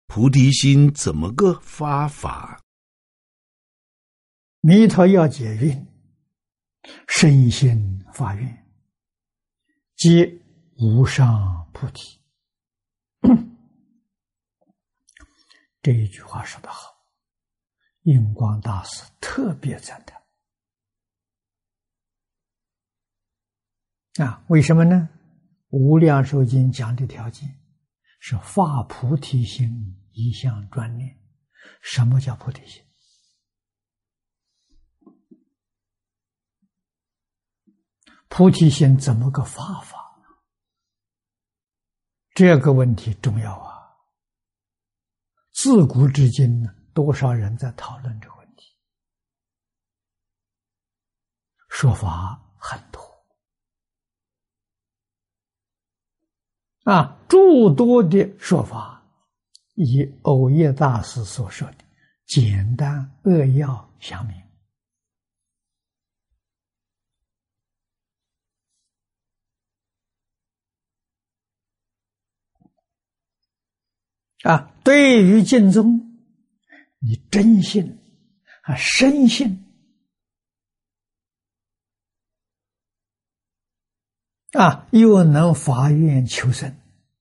菩提心怎么个发法？ 弥陀要解运，身心发愿，皆无上菩提。这一句话说得好，印光大师特别赞叹。为什么呢？无量寿经讲的条件是发菩提心，一向专念。什么叫菩提心？菩提心怎么个发法？这个问题重要啊！自古至今呢，多少人在讨论这个问题，说法很多诸多的说法，以藕益大师所说的简单扼要详明。对于净宗，你真信深信又能发愿求生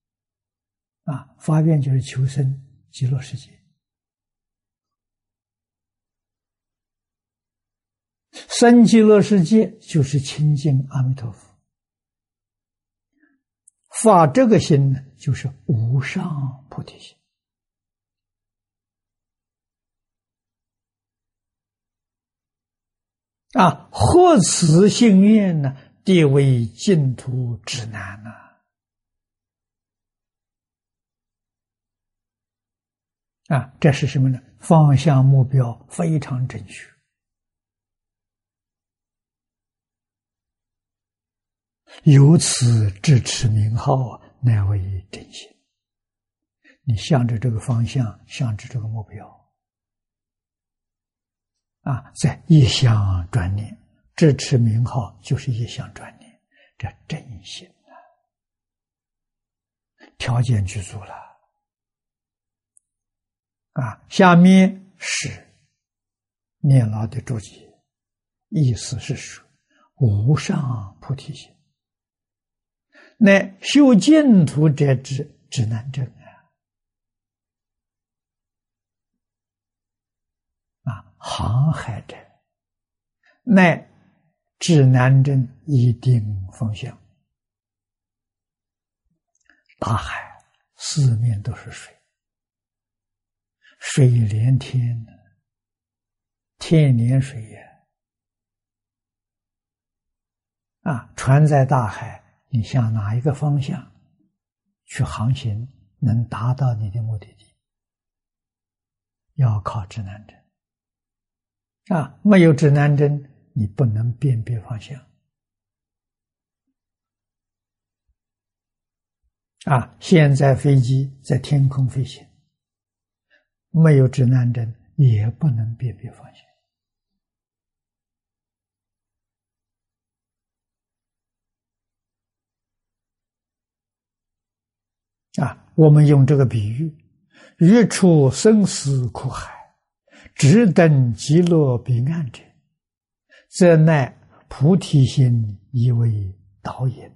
发愿就是求生极乐世界，生极乐世界就是亲近阿弥陀佛，发这个心呢，就是无上菩提心。获此心愿呢，地为净土指南这是什么呢？方向目标非常正确。由此支持名号，乃为正心。你向着这个方向，向着这个目标在一向专念，支持名号就是一向专念，这正心条件具足了下面是念老的注解，意思是说无上菩提心，乃修净土者之指南针航海者，乃指南针一定方向。大海四面都是水，水连天，天连水船在大海，你向哪一个方向去航行，能达到你的目的地？要靠指南针没有指南针，你不能辨别方向现在飞机在天空飞行，没有指南针也不能辨别方向我们用这个比喻，欲出生死苦海，只等极乐彼岸者，则乃菩提心以为导引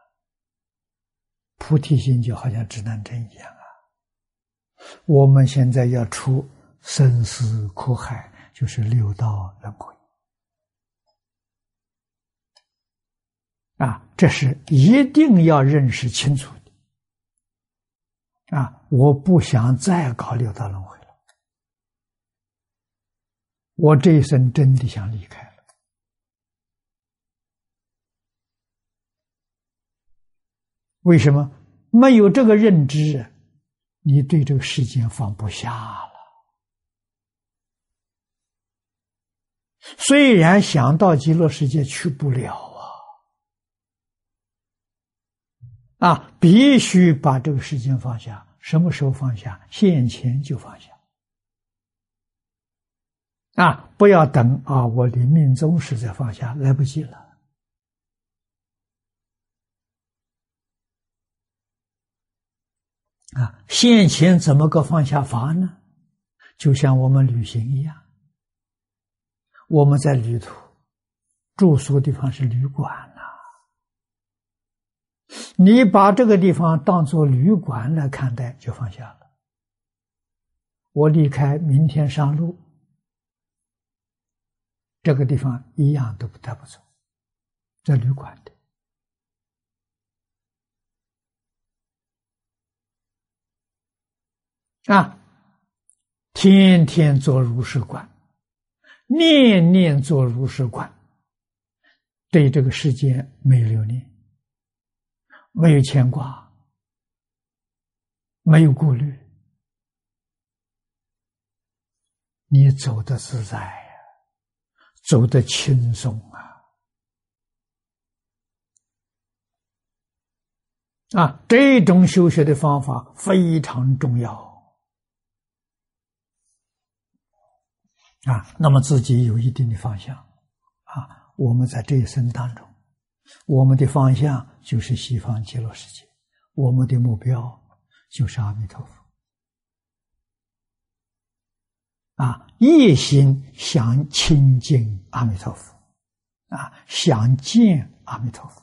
菩提心就好像指南针一样我们现在要出生死苦海，就是六道轮回这是一定要认识清楚的我不想再搞六道轮回了，我这一生真的想离开了。为什么？没有这个认知，你对这个世间放不下了。虽然想到极乐世界去不了必须把这个世间放下。什么时候放下？现前就放下不要等我临命终时再放下，来不及了。 现前怎么个放下法呢？就像我们旅行一样，我们在旅途住宿地方是旅馆你把这个地方当作旅馆来看待，就放下了。我离开，明天上路，这个地方一样都不带不走，这旅馆的。天天做如是观，念念做如是观，对这个世界没有留恋，没有牵挂，没有顾虑，你走得自在呀，走得轻松这种修学的方法非常重要那么自己有一定的方向我们在这一生当中，我们的方向就是西方极乐世界，我们的目标就是阿弥陀佛一心想亲近阿弥陀佛想见阿弥陀佛